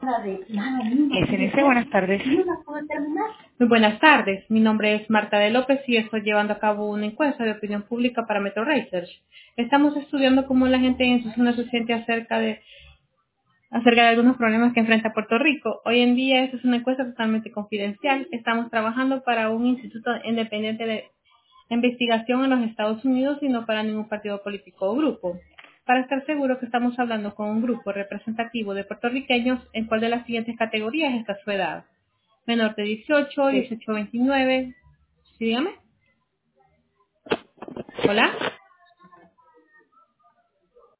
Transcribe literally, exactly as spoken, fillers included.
S N C, buenas tardes. Muy buenas tardes, mi nombre es Marta de López y estoy llevando a cabo una encuesta de opinión pública para Metro Research. Estamos estudiando cómo la gente en su zona se siente acerca de, acerca de algunos problemas que enfrenta Puerto Rico. Hoy en día esta es una encuesta totalmente confidencial. Estamos trabajando para un instituto independiente de investigación en los Estados Unidos y no para ningún partido político o grupo. Para estar seguro que estamos hablando con un grupo representativo de puertorriqueños, ¿en cuál de las siguientes categorías está su edad? Menor de dieciocho, Sí. dieciocho a veintinueve. ¿Sí, dígame? ¿Hola?